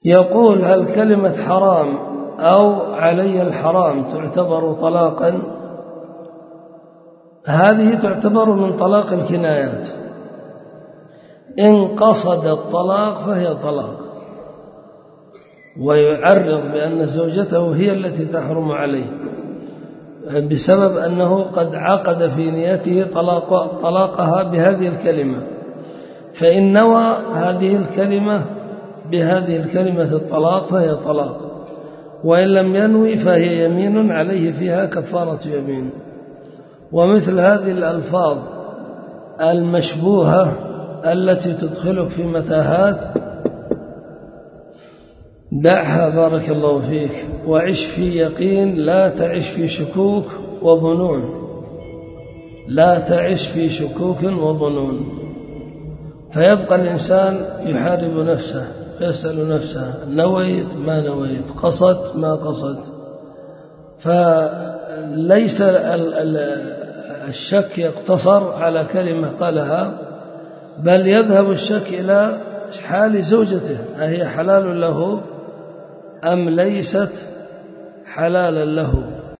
يقول: هل كلمة حرام أو علي الحرام تعتبر طلاقا؟ هذه تعتبر من طلاق الكنايات. إن قصد الطلاق فهي طلاق، ويعرض بأن زوجته هي التي تحرم عليه بسبب أنه قد عقد في نيته طلاقها بهذه الكلمة، فإن نوى هذه الكلمة بهذه الكلمة الطلاق فهي طلاق، وإن لم ينوي فهي يمين عليه فيها كفارة يمين. ومثل هذه الألفاظ المشبوهة التي تدخلك في متاهات دعها بارك الله فيك، وعش في يقين، لا تعش في شكوك وظنون، لا تعش في شكوك وظنون. فيبقى الإنسان يحارب نفسه، يسأل نفسه: نويت ما نويت، قصدت ما قصدت. فليس الشك يقتصر على كلمة قالها، بل يذهب الشك إلى حال زوجته، أهي حلال له أم ليست حلالا له.